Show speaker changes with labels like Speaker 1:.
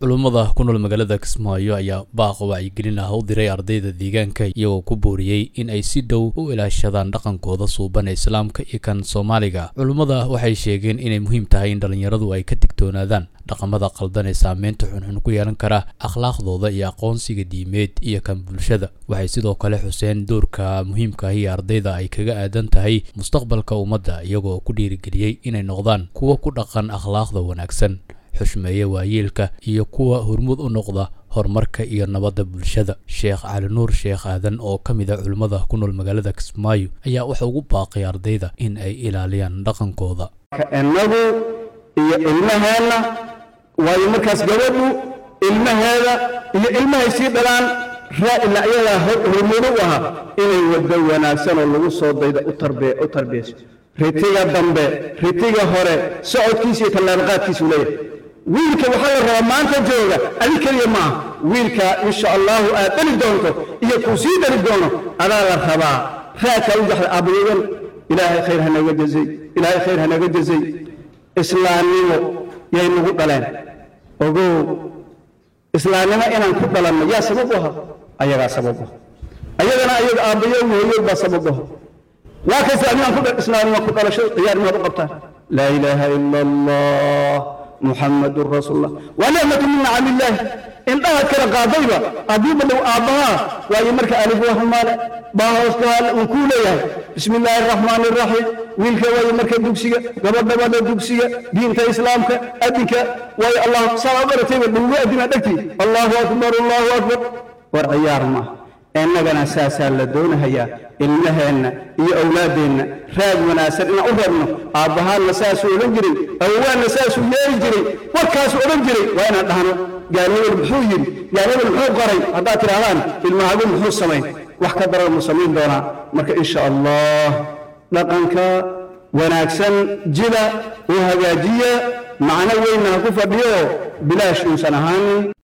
Speaker 1: Culummada ku nool magaalada Kismaayo ayaa baaq wacyigelin ah u diray ardayda deegaanka iyagoo ku booriyay in ay si dhow u ilaashadaan dhaqankooda suuban ee Islaamka iyo kan Soomaaliga. Culummada waxay sheegeen inay muhiim tahay in dhalinyaradu ay ka digtoonaadaan dhaqamada qaldan ee saameynta xun ku yeelan kara akhlaaqdooda iyo aqoonsiga diimeed iyo kan bulshada. Waxay sidoo kale xuseen doorka muhiimka ah ee ardayda ay kaga aadan tahay mustaqbalka ummadda iyagoo ku dhiirigeliyay inay noqdaan kuwa ku dhaqan akhlaaqda wanaagsan, xushmeeya waayeelka iyo kuwa hormuud u noqda horumarka iyo nabadda bulshada. Sheekh Cali Nuur Sheekh Aadan oo ka mid ah culimada ku nool magaalada Kismaayo ayaa waxa ugu baaqay ardayda in ay ilaaliyaan dhaqankooda.
Speaker 2: Annagu iyo ilmaheena waayo markaas gabadhu ilmaheeda iyo ilmahay sii dhalaan raa'ila ayada hormuud u aha inay wada wanaagsan oo lagu soo dayda u tarbiyeyso ritiga dambe ritiga hore socodkiisa iyo tallaabaqaadkiisa leeyahay. wiilka waxaa la rabaa maanta jooga adi kaliya maaha wiilka insha allahu aad dhali doonto iyo kuu sii dhali doono adaa la rabaa raadkaa u jaxda aabbayadan ilaahay khayr hanaga jazay ilaahay khayr hanaga jazay islaamnimo yay nagu dhaleen ogow islaamnimo inaan ku dhalanno yaa sabab u aha ayagaa sabab u ayagana ayaga aabbayo hooyo baa sabab u aha waa kaysa adigaan ku islaamnimo ku dhalasho ciyaar inaad u qabtaan laa ilaaha ila allah محمد رسول الله ونعمة من نعم الله إن أهد كلا قاضيبا أبيب لو آبها ويمرك ألف وحمال باهوس قال وكوليا بسم الله الرحمن الرحيم ويلك ويمرك دوكسيا قبل دبل دوكسيا دينك إسلامك أديك ويا الله صار أبرتين بالله أدينا دكتي الله أكبر الله أكبر ورعيار ما إننا أساسا لدون هيا إلهنا يا أولادنا راد مناسب إن أظهرنا أبها النساس ولنجري أوان النساس يجري وكاس ولنجري وأنا نحن قالوا البحوين قالوا البحو قري هذا ترهان المعلوم بحو السمين وحكبر المسلمين دونا مرك إن شاء الله لقنك وناكسن جلا وهجاجية معنا وين كفر بيو بلاش إنسان هاني